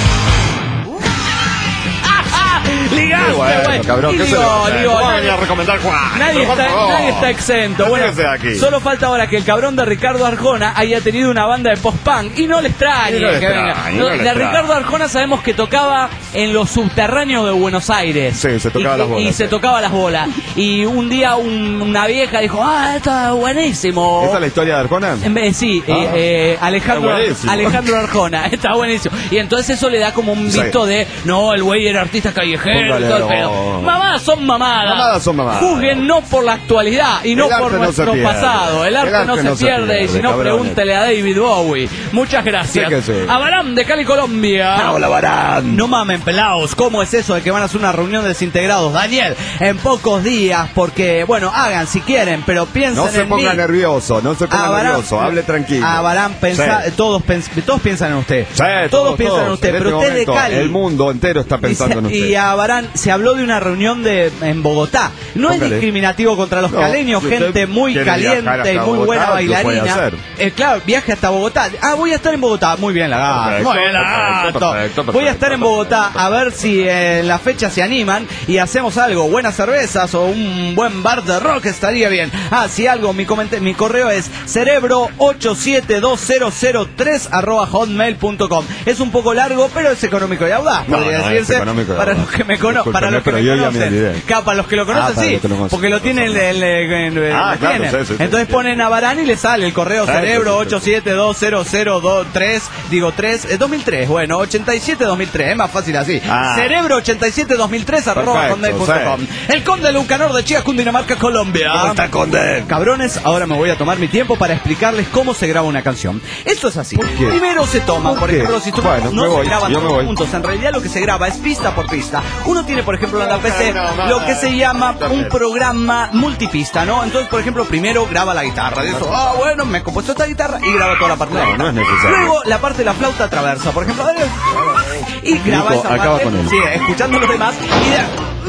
Ligaste, bueno, güey. cabrón, Y ¿qué se digo, le va a hacer? digo, ¿Cómo nadie- venía a recomendar Juan? Nadie Por está, favor. nadie está exento. Bueno, Retírese de aquí. solo falta ahora que el cabrón de Ricardo Arjona haya tenido una banda de post-punk y no le extrañe. Y no le que extrañe, venga. y No, no le de extrañe. Ricardo Arjona sabemos que tocaba en los subterráneos de Buenos Aires. Sí, se tocaba y, las bolas, Y se sí. tocaba las bolas. Y un día un- una vieja dijo, ah, esto es buenísimo. ¿Esa es la historia de Arjona? En vez, sí, Ah, eh, eh, Alejandro, está buenísimo. Alejandro Arjona, está buenísimo. Y entonces eso le da como un Sí. visto de, no, el güey era artista callejero, Póngale, todo el no. pedo. Mamadas son mamadas. Mamadas son mamadas. Juzguen no por la actualidad y no El arte por no se nuestro pierde. pasado. El arte, no, se, pierde, y si no, cabrones. pregúntele a David Bowie. Muchas gracias. Sí que sí. A Baram de Cali, Colombia. Hola, Barán. No mamen, pelados, ¿cómo es eso de que van a hacer una reunión de desintegrados? Daniel, en pocos días, porque, bueno, hagan si quieren, pero piensen No se en ponga mí. nervioso, no se ponga Abarán- nervioso, hable tranquilo. Abarán, pensa- Sí. todos, pens- todos piensan en usted. Sí, todos, piensan en usted, En pero este usted de momento, Cali. el mundo entero está pensando en Dice- usted. Y a Barán se habló de una reunión de en Bogotá. No es Póngale. discriminativo contra los No, caleños, si usted gente muy quiere viajar caliente y hasta muy Bogotá, buena lo puede bailarina. hacer. Eh, claro, viaje hasta Bogotá. Ah, voy a estar en Bogotá. Muy bien, lagarto. Perfecto, Muy bien, perfecto, lagarto. perfecto, Voy a estar en perfecto, Bogotá a ver si eh, en la fecha se animan y hacemos algo. Buenas cervezas o un buen bar de rock estaría bien. Ah, si algo, mi, coment- mi correo es cerebro ocho siete dos cero cero tres arroba hotmail punto com. Es un poco largo, pero es económico y audaz, No, podría no, es decirse. económico y Para audaz. los que me, cono Discúlpeme, para los que pero me yo ya me conocen. olvidé. Claro, para los que lo conocen, Ah, para sí. los que lo conocen. Porque lo tienen, el, el, el, el- Ah, lo claro, tienen. sí, sí, sí, Entonces sí. ponen a Barán y le sale el correo Sí, cerebro sí, sí, sí. ocho siete dos cero cero dos tres, digo tres, eh, dos mil tres, bueno, ochenta y siete dos mil tres, es más fácil así. Ah. Cerebro ochenta y siete dos mil tres arroba Perfecto, hotmail punto com. El Conde Lucanor de Chía, Cundinamarca, Colombia. ¿Cómo está, Conde? Cabrones, ahora me voy a tomar mi tiempo para explicarles cómo se graba una canción. Esto es así. ¿Por qué? Primero se toma, ¿Por por, qué? ejemplo, si tú Bueno, no me se voy, graban yo me todos voy. juntos. En realidad lo que se graba es pista por pista. Uno tiene, por ejemplo, en la P C No, no, lo que se llama no, no, un no. programa multipista, ¿no? Entonces, por ejemplo, primero graba la guitarra. De eso, ah, bueno, me he compuesto esta guitarra y graba toda la parte de la No, guitarra. no es necesario. Luego, la parte de la flauta traversa, por ejemplo, y graba Nico, esa acaba parte, con él. sí, escuchando los demás y de...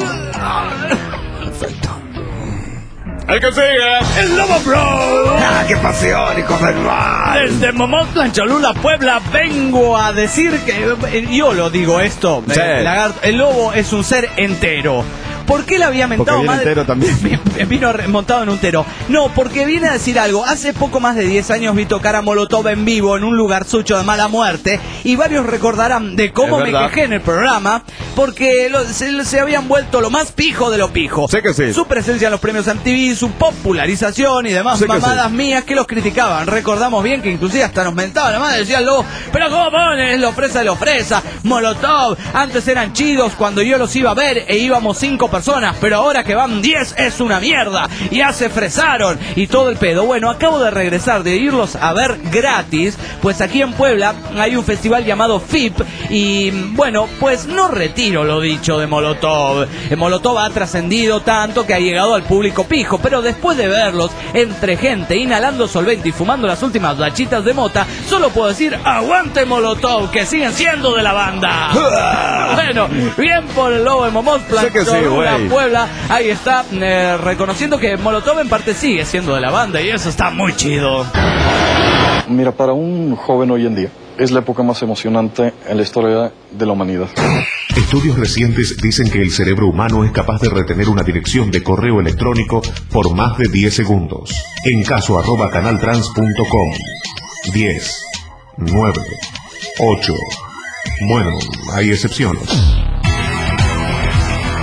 ¡El que sigue! ¡El Lobo Bro! ¡Ah, qué pasión, hijo del mal! Desde Momontla, Cholula, Puebla, vengo a decir que eh, yo lo digo esto. Sí. eh, lagarto, el lobo es un ser entero. ¿Por qué le había mentado Porque viene madre? entero también. Vino re- montado en un tero. No, porque viene a decir algo. Hace poco más de diez años vi tocar a Molotov en vivo en un lugar sucho de mala muerte. Y varios recordarán de cómo Es me verdad. quejé en el programa. Porque lo- se, se habían vuelto lo más pijo de lo pijo. Sé que sí. Su presencia en los premios M T V, su popularización y demás Sé que mamadas sí. mías que los criticaban. Recordamos bien que inclusive hasta nos mentaban la madre, decían luego, pero cómo pones, lo fresa, lo fresa, Molotov, antes eran chidos cuando yo los iba a ver e íbamos cinco personas, pero ahora que van diez es una mierda, ya se fresaron y todo el pedo. Bueno, acabo de regresar de irlos a ver gratis, pues aquí en Puebla hay un festival llamado F I P y bueno, pues no retiro lo dicho de Molotov. El Molotov ha trascendido tanto que ha llegado al público pijo, pero después de verlos entre gente inhalando solvente y fumando las últimas bachitas de mota, solo puedo decir, aguante Molotov, que siguen siendo de la banda. Bueno, bien por el Lobo de Momontla, Sé que sí, Cholula, güey. Puebla, ahí está, eh, reconociendo que Molotov en parte sigue siendo de la banda y eso está muy chido. Mira, para un joven hoy en día, es la época más emocionante en la historia de la humanidad. Estudios recientes dicen que el cerebro humano es capaz de retener una dirección de correo electrónico por más de diez segundos. En caso arroba canaltrans punto com. diez, nueve, ocho. Bueno, hay excepciones.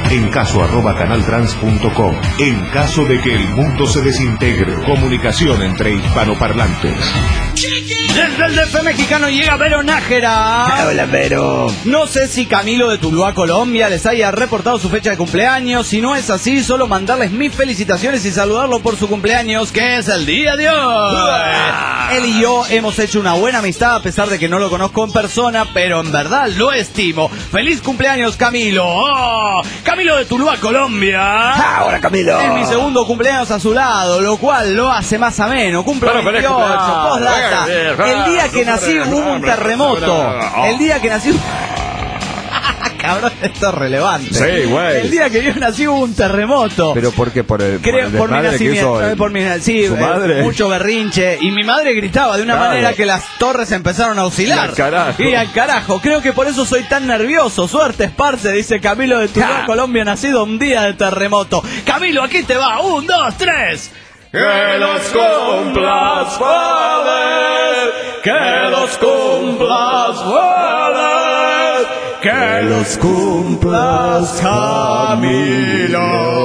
en caso arroba canaltrans punto com. En caso de que el mundo se desintegre, comunicación entre hispanoparlantes. Desde el D F mexicano llega Vero Nájera. Hola, Vero. No sé si Camilo de Tuluá, Colombia, les haya reportado su fecha de cumpleaños. Si no es así, solo mandarles mis felicitaciones y saludarlo por su cumpleaños, que es el día de hoy. Él y yo hemos hecho una buena amistad, a pesar de que no lo conozco en persona, pero en verdad lo estimo. ¡Feliz cumpleaños, Camilo! ¡Oh! Camilo de Tuluá, Colombia. Ah, hola, Camilo. Es mi segundo cumpleaños a su lado, lo cual lo hace más ameno. Cumple veintiocho, postdata. El día que nací hubo un terremoto. El día que nací... Cabrón, esto es relevante. Sí, güey. El día que yo nací hubo un terremoto. ¿Pero por qué? ¿Por el, Creo, por, por el mi nacimiento, el, por mi sí, su eh, madre? mucho berrinche. Y mi madre gritaba de una Claro. manera que las torres empezaron a oscilar. Y al carajo. Y al carajo. Creo que por eso soy tan nervioso. Suerte, esparce, dice Camilo de Tuluá, Colombia, nacido un día de terremoto. Camilo, aquí te va. Un, dos, tres. Que los cumplas feliz, que los cumplas feliz, que los cumplas, Camilo.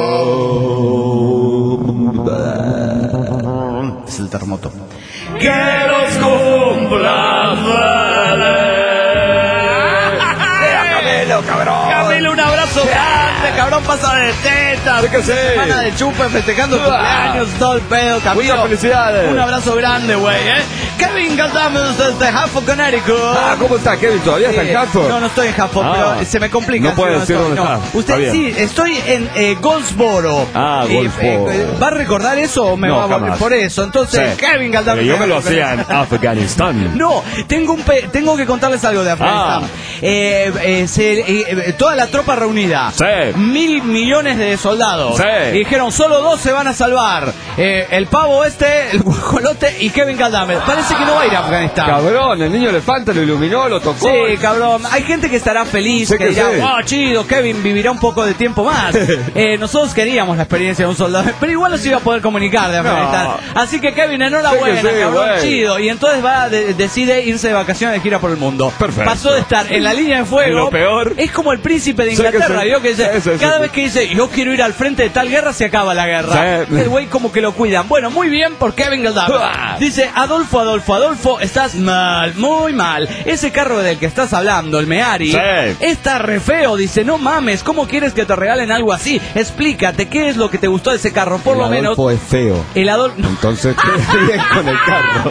Es el terremoto. Que los cumplas Camilo, cabrón. Camilo, un abrazo grande, cabrón, pasa de tetas, Sí que sí. semana de chupa, festejando cumpleaños, todo el pedo, Camilo. Muchas felicidades. Un abrazo grande, güey, ¿eh? Kevin Galdames desde Hartford, Connecticut. Ah, ¿cómo está, Kevin? ¿Todavía está en Hartford? No, no estoy en Hartford, Ah. pero se me complica. No puede si decir estoy, dónde no. está. Usted Está bien. sí, estoy en eh, Goldsboro. Ah, Eh, Goldsboro. eh, ¿Va a recordar eso o me No, va a volver jamás. por eso? Entonces, Sí. Kevin Galdames. Pero yo me lo hacía en Afganistán. No, tengo un pe- tengo que contarles algo de Afganistán. Ah. Eh, eh, se- eh, eh, toda la tropa reunida. Sí. Mil millones de soldados. Sí. Y dijeron, solo dos se van a salvar. Eh, el pavo este, el guajolote y Kevin Galdames. Parece que no va a ir a Afganistán. Cabrón, el niño elefante lo iluminó, lo tocó. Sí, cabrón. Hay gente que estará feliz, Sí que que dirá, sí. wow, chido, Kevin vivirá un poco de tiempo más. Eh, nosotros queríamos la experiencia de un soldado, pero igual no se iba a poder comunicar de Afganistán. No. Así que Kevin, enhorabuena, Sí que sí, cabrón, güey. chido. Y entonces va, de- decide irse de vacaciones de gira por el mundo. Perfecto. Pasó de estar en la línea de fuego. Lo peor. Es como el príncipe de Sí que Inglaterra, sí. ¿vio? Que dice, Sí, sí, sí, cada sí. vez que dice, yo quiero ir al frente de tal guerra, se acaba la guerra. Sí. El güey como que lo cuidan. Bueno, muy bien por Kevin Galdames. Uah. Dice, Adolfo, Adolfo, Adolfo, estás mal, muy mal. Ese carro del que estás hablando, el Meari, Sí. está re feo. Dice, no mames, ¿cómo quieres que te regalen algo así? Explícate, ¿qué es lo que te gustó de ese carro? Por lo menos... es feo. El Adolfo... Entonces, ¿qué bien con el carro?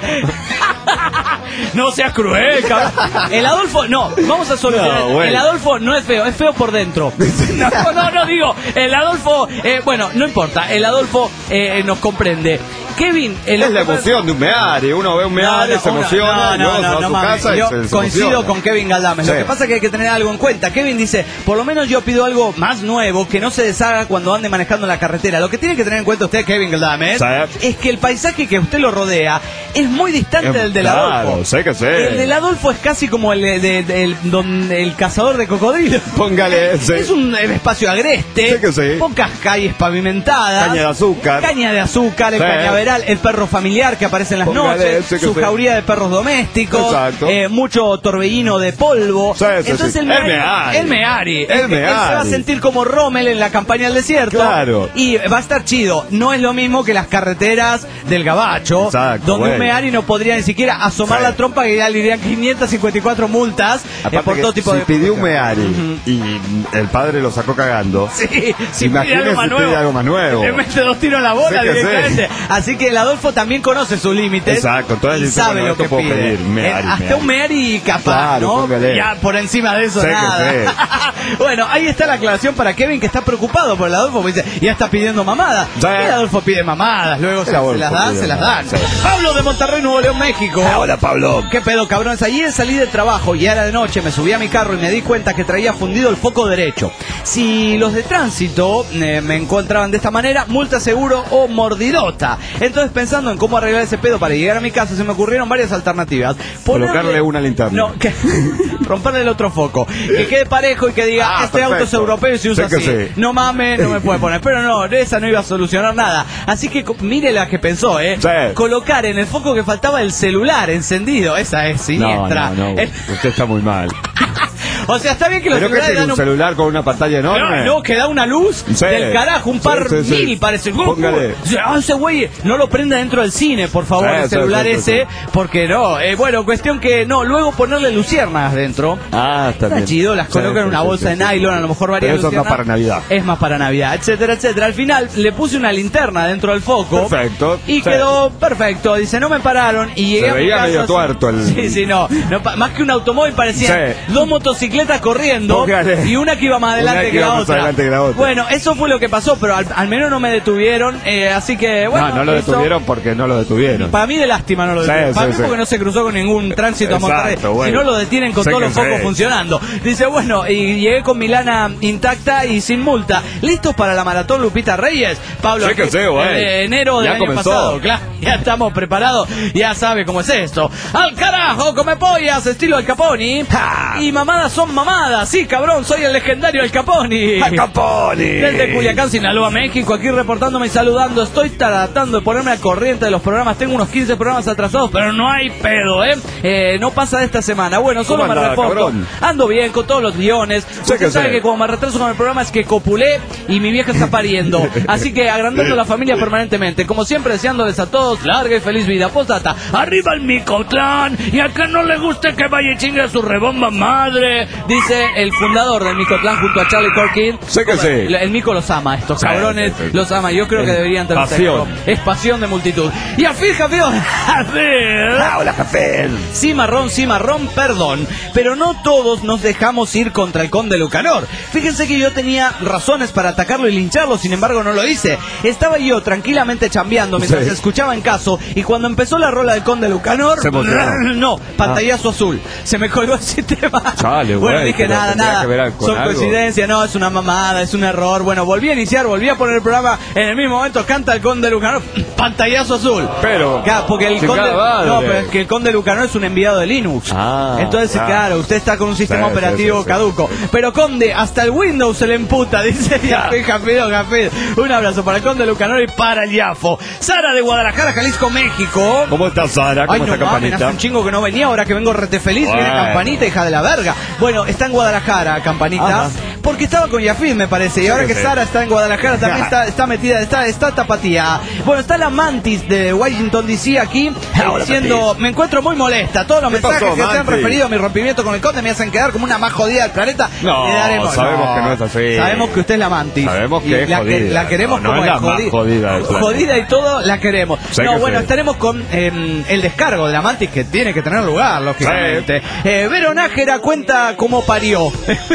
No seas cruel, cabrón. El Adolfo, no, vamos a solucionar. No, bueno. El Adolfo no es feo, es feo por dentro. No, no, no digo. El Adolfo, eh, bueno, no importa. El Adolfo eh, nos comprende. Kevin, el Es la emoción de un Meari. Uno ve un Meari, se una- emociona, no, y luego no, se va no, a no su mames. casa y Yo se, se coincido emociona. con Kevin Galdames. Lo Sí. que pasa es que hay que tener algo en cuenta. Kevin dice, por lo menos yo pido algo más nuevo, que no se deshaga cuando ande manejando en la carretera. Lo que tiene que tener en cuenta usted, Kevin Galdames, Sí. es que el paisaje que usted lo rodea es muy distante Es- del del claro, Adolfo. sé que sí. El del Adolfo es casi como el, de, de- del- don- el cazador de cocodrilos. Póngale ese. Es un eh, espacio agreste, Sí que sí. pocas calles pavimentadas, Caña de azúcar. caña de azúcar, el Sí. cañaveral, el perro familiar que aparece en las Póngale noches, ese que su sí. jauría de perros domésticos, Exacto. eh, mucho torbellino de polvo. Sí, sí, Entonces sí. el El Meari, Meari. el Meari, El él- él se va a Meari. sentir como Rommel en la campaña del desierto. Claro. Y va a estar chido. No es lo mismo que las carreteras del Gabacho, Exacto, donde un güey. Meari no podría ni siquiera asomar Sí. la trompa, que ya le irían quinientas cincuenta y cuatro multas eh, Aparte por que todo tipo si de pidió un Meari y el padre lo sacó cagando. Sí, si Imagínese pide algo más si pide nuevo, algo más nuevo. le mete dos tiros en la bola Sí que directamente. Así que el Adolfo también conoce sus límites. Exacto, entonces y dice, sabe bueno, lo esto que puedo pide. pedir, Meari, Eh, hasta Meari. un Meari capaz, Claro, ¿no? póngale. Ya por encima de eso Sé que nada. Bueno, ahí está la aclaración para Kevin, que está preocupado por el Adolfo, porque dice, ya está pidiendo mamadas. Sí. El Adolfo pide mamadas, luego se, El Adolfo se las dan, pide se las dan. mamadas, sí. Pablo de Monterrey, Nuevo León, México. Ah, hola, Pablo. ¿Qué pedo, cabrones? Ayer salí de trabajo y era de noche, me subí a mi carro y me di cuenta que traía fundido el foco derecho. Si los de tránsito eh, me encontraban de esta manera, multa seguro o mordidota. Entonces, pensando en cómo arreglar ese pedo para llegar a mi casa, se me ocurrieron varias alternativas. Colocarle una linterna. No, que romperle el otro foco. Que quede parejo y que diga, Ah, este auto es perfecto. europeo y se usa Sé que así. sí. No mames, no me puede poner. Pero no, esa no iba a solucionar nada. Así que co- mire la que pensó, ¿eh? Sí. Colocar en el foco que faltaba el celular encendido. Esa es No, siniestra. no, no. El- Usted está muy mal. O sea, está bien que los Pero que celulares tiene dan un un... celular con una pantalla enorme. No, no, que da una luz Sí. del carajo, un par Sí, sí, sí. mil parece. Póngale. Ah, ese güey, no lo prenda dentro del cine, por favor, Sí, el sí, celular sí, sí, ese, sí. porque no. Eh, bueno, cuestión que no, luego ponerle luciernas dentro. Ah, está Está bien. chido, las Sí, colocan en sí, una sí, bolsa sí, de sí. nylon, a lo mejor varias Pero eso es más luciernas. para Navidad. Es más para Navidad, etcétera, etcétera. Al final le puse una linterna dentro del foco. Perfecto. Y Sí. quedó perfecto. Dice, no me pararon y llegué Se a mi veía casa. medio tuerto el- Sí, sí, no. no pa- más que un automóvil parecían Sí. dos motocicletas corriendo. Póngale. Y una que iba más adelante Una que que, iba la más otra. adelante que la otra. Bueno, eso fue lo que pasó, pero al, al menos no me detuvieron. eh, así que, bueno. no, no lo eso- detuvieron porque no lo detuvieron. Para mí de lástima no lo Sí, detuvieron. sí, Para mí sí. porque no se cruzó con ningún tránsito a Monterrey. Exacto, bueno. Si no lo detienen con Sé todos que los focos sí. funcionando. Dice, bueno, y llegué con mi lana intacta y sin multa. ¿Listos para la maratón Lupita Reyes? Pablo, Sí que sí, güey. de enero del Ya año comenzó. pasado. Claro, ya estamos preparados. Ya sabe cómo es esto. ¡Al carajo! ¡Come pollas! Estilo Al Caponi. Ja. Y mamadas son mamadas. Sí, cabrón, soy el legendario Al Caponi. ¡Al Caponi! Desde Culiacán, Sinaloa, México, aquí reportándome y saludando. Estoy tratando de ponerme al corriente de los programas. Tengo unos quince programas atrasados, pero no hay pedo, ¿eh? eh no pasa de esta semana. Bueno, solo ¿Cómo me anda, reporto. cabrón? Ando bien con todos los guiones. Usted que sabe sé. que cuando me retraso con el programa es que copulé y mi vieja está pariendo. Así que agrandando la familia permanentemente. Como siempre, deseándoles a todos larga y feliz vida. Postdata, arriba el Micotlán. Y a que no le guste que vaya y chingue a su rebomba madre. Dice el fundador del Micotlán junto a Charlie Corkin. Sé que sí. El, el Mico los ama, estos Sí, cabrones sí, sí. los ama. Yo creo que Es deberían tener pasión. sexo. Es pasión de multitud. Y a fin, campeón. A ver. Ah, hola, café. Sí marrón, sí marrón, perdón. Pero no todos nos dejamos ir contra el conde Lucanor. Fíjense que yo tenía razones para atacarlo y lincharlo, sin embargo no lo hice. Estaba yo tranquilamente chambeando mientras Sí. escuchaba en caso, y cuando empezó la rola del conde Lucanor, Se emocionó. no, pantallazo azul. Se me colgó el sistema. Chale, bueno, güey, dije pero nada, tendría nada. que ver con Son algo. coincidencias, no, es una mamada, es un error. Bueno, volví a iniciar, volví a poner el programa. En el mismo momento canta el conde Lucanor, pantallazo azul. Pero, Claro, porque el chingada conde, madre. no, pero es que el conde Lucanor es un enviado de Linux. Ah, Entonces, claro. claro, usted está con un sistema Sí, operativo sí, sí, sí. caduco. Pero conde, hasta el Windows se le emputa, dice Jafido, Jafido. Un abrazo para el conde Lucanor y para el Yafo. Sara de Guadalajara, Jalisco, México. ¿Cómo está Sara? ¿Cómo Ay, no está mames, hace Campanita? un chingo que no venía, ahora que vengo rete feliz, viene Bueno. Campanita, hija de la verga. Bueno, está en Guadalajara, Campanita, Ajá. porque estaba con Yafid, me parece, y ahora que sí. Sara está en Guadalajara también está, está metida, está, está tapatía. Bueno, está la Mantis de Washington D C aquí, Hola, diciendo, me encuentro muy molesta, todos los ¿Qué mensajes pasó, que se han Mantis? referido a mi rompimiento con el conde me hacen quedar como una más jodida del planeta. No, Le daremos- sabemos que no es así. Sabemos que usted es la Mantis. Sabemos que Y es la, jodida. la queremos No, no como es la es, más jodi- jodida del planeta. jodida y todo, la queremos. Sé no, que bueno, sí. estaremos con eh, el descargo de la Mantis que tiene que tener lugar, lógicamente. Eh, Vero Nájera cuenta cómo parió.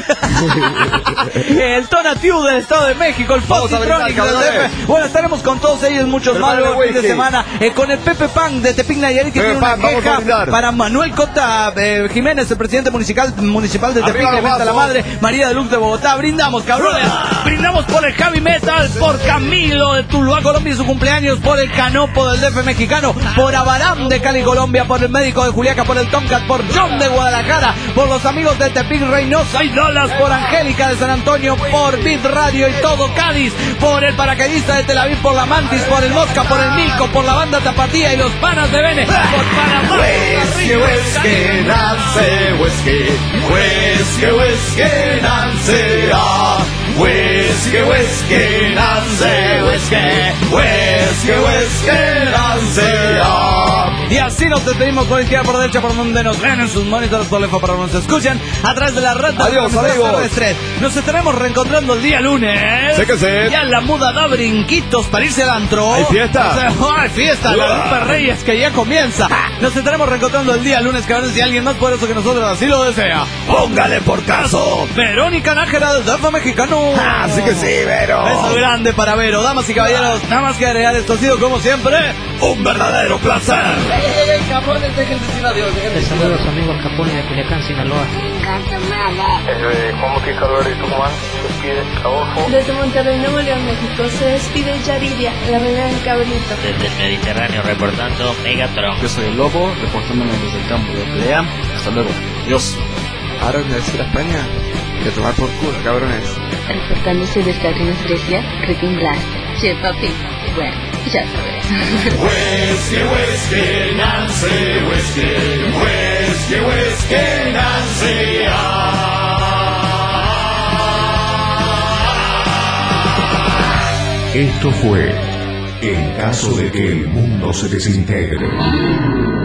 el Tonatiu del Estado de México, el Vamos a brindar, Foxitronic del D cabrones. F. Bueno, estaremos con todos ellos, muchos El más Vale luego el fin de Wiki. semana. Eh, con el Pepe Pan de Tepic Nayarit que Pepe tiene una Pan, vamos a queja brindar. para Manuel Cota eh, Jiménez, el presidente municipal, municipal de Tepic, Arriba que los meta la vasos. madre, María de Luz de Bogotá. Brindamos, cabrones. Brindamos por el heavy metal, por Camilo de Tuluá, Colombia y su cumpleaños, por el Canopo del D F mexicano, por Abaram de Cali, Colombia, por el médico de Juliaca, por el Tomcat, por John de Guadalajara, por los amigos de Tepic, Reynosa y Dallas, por Angélica de San Antonio, por Bit Radio y todo Cádiz, por el paracaidista de Tel Aviv, por la Mantis, por el Mosca, por el Milco, por la banda Tapatía y los panas de Bene, por Panamá. Whisky, whisky, Nancy, whisky, whisky, whisky, Nancy, ah. Whisky, whisky, Nancy, whisky, whisky, whisky, Nancy, ah. Y así nos despedimos por izquierda, por derecha, por donde nos ven en sus monitores, por lejos, para donde nos escuchan, a través de la red de Adiós, las amigos. terrestres. Nos estaremos reencontrando el día lunes. Sé que sé. Ya la muda da brinquitos para irse al antro. ¿Hay fiesta? O sea, oh, hay fiesta, la Uah. Lupe Reyes que ya comienza. Nos estaremos reencontrando el día lunes, cabrones, y alguien más poderoso que nosotros así lo desea. Póngale por caso. Verónica Nájera del D F mexicano. Así que sí, Vero. Beso grande para Vero. Damas y caballeros, nada más que agregar, esto ha sido como siempre Un verdadero placer. Les saludo a su amigo Capone de Culiacán, Sinaloa. Juan Bautista Álvarez Tucumán, se despide Adolfo. Desde Monterrey, Nuevo León, México, se despide Yaridia, la reina del cabrito. Desde el Mediterráneo reportando Megatron. Yo soy el Lobo, reportándome desde el campo de pelea. Hasta luego. Dios. Ahora me decir a España que tomar por culo, cabrones. Reportándose desde Atenas, Grecia, Ripping Blast. Che, papi. Bueno, ya sabes. Whisky, whisky, Nancy, whisky, whisky, whisky, Nancy, ah. Esto fue En caso de que el mundo se desintegre.